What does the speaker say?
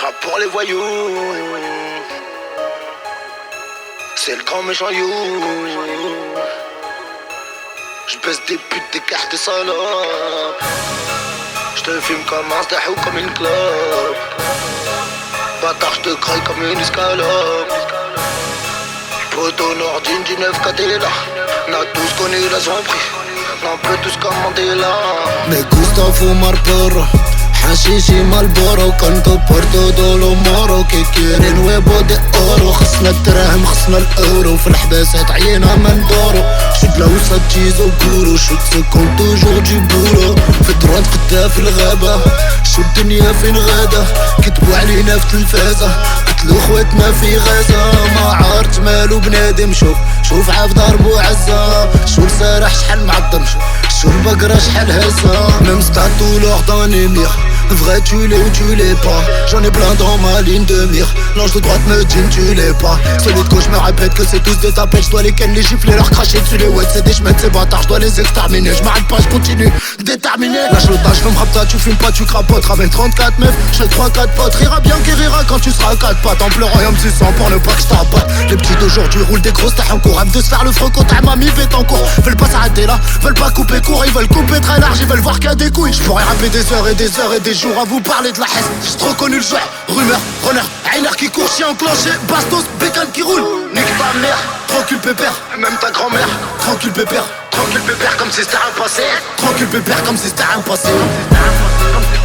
J'rappe pour les voyous. C'est le grand méchant you. J'baisse des putes, des cartes, des salopes. J'te filme comme un star ou comme une clope. Bâtard, j'te craille comme une escalope. Poteau Nordine du 9 là. On a tous connu la zombie. On peut tous commander là. Me gusta fumar porro, حشيشي مالبورو كنتو بورتو دولو مورو كي كيرين ويبو دي اورو خصنا الدراهم خصنا الاورو في الحباسات عينا ما ندورو شد لوسط تشيزو كورو شد سكون توجور دي بولو في الدروان قدا في الغابة شو الدنيا فين غادة كتبو علينا في تلفازة قتلو خواتنا في غازة ما عارت مالو بنادم شوف عاف ضربو عزة شو السارح شحال معظم شو البقرة شحال هزة même statut leur donne mire. Vrai tu l'es ou tu l'es pas. J'en ai plein dans ma ligne de mire. L'ange de droite me dit tu l'es pas. Celui de gauche me répète que c'est tous des tapettes. J'dois les ken, les gifler, leur cracher dessus les ouais. C'est des chemins, ces bâtards, j'dois les exterminer. J'm'arrête pas, j'continue, déterminé. Lâche l'otage, j'fume rapta, tu fumes pas, tu crapotes. Avec 34 meufs, j'ai 3-4 potes. Rira bien qui rira quand tu seras à 4 pattes. En pleurant et en me suçant pour ne pas que j't'abatte. Les petits d'aujourd'hui roulent des grosses tailles en cours. Rêvent de se faire le froc contre mamie fait en cours. Veulent pas s'arrêter là, veulent pas couper court. Ils veulent couper très large, ils veulent voir qu'il y a des couilles. J'pourrais rapper des heures et des heures et des jours à vous parler de la haine. J'ai trop connu le genre, rumeur, runner, Einer qui court, chien enclenché, bastos, bécane qui roule. Nique ta mère, Tranquille pépère, même ta grand-mère. tranquille pépère, Tranquille pépère comme si c'était un passé. tranquille pépère comme si c'était un passé.